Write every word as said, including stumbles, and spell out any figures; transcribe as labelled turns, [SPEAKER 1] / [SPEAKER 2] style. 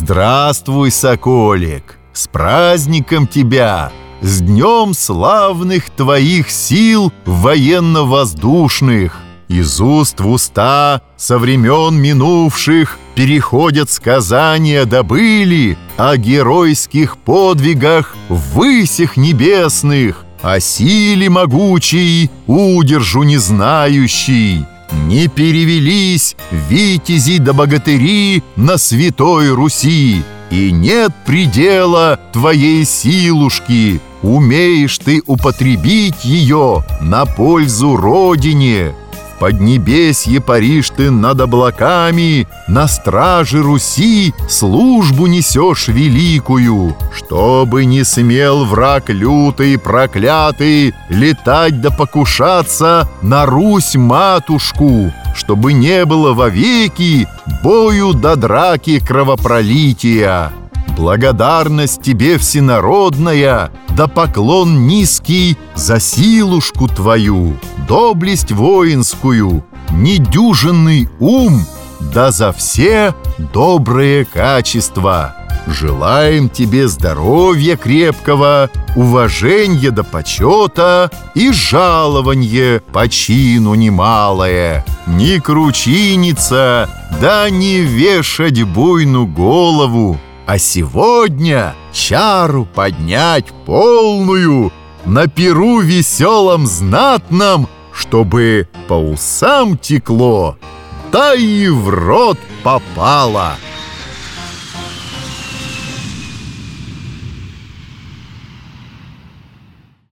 [SPEAKER 1] Здравствуй, соколик! С праздником тебя! С днем славных твоих сил военно-воздушных! Из уст в уста со времен минувших переходят сказания добыли о геройских подвигах в высях небесных, о силе могучей, удержу не знающей. Не перевелись витязи да богатыри на святой Руси, и нет предела твоей силушки, умеешь ты употребить ее на пользу Родине. В поднебесье паришь ты над облаками, на страже Руси службу несешь великую, чтобы не смел враг лютый проклятый летать да покушаться на Русь-матушку, чтобы не было вовеки бою до драки кровопролития. Благодарность тебе всенародная, да поклон низкий за силушку твою, доблесть воинскую, недюжинный ум, да за все добрые качества. Желаем тебе здоровья крепкого, уважения да почета и жалованье по чину немалое. Не кручиниться, да не вешать буйну голову, а сегодня чару поднять полную на пиру веселом знатном, чтобы по усам текло, да и в рот попало.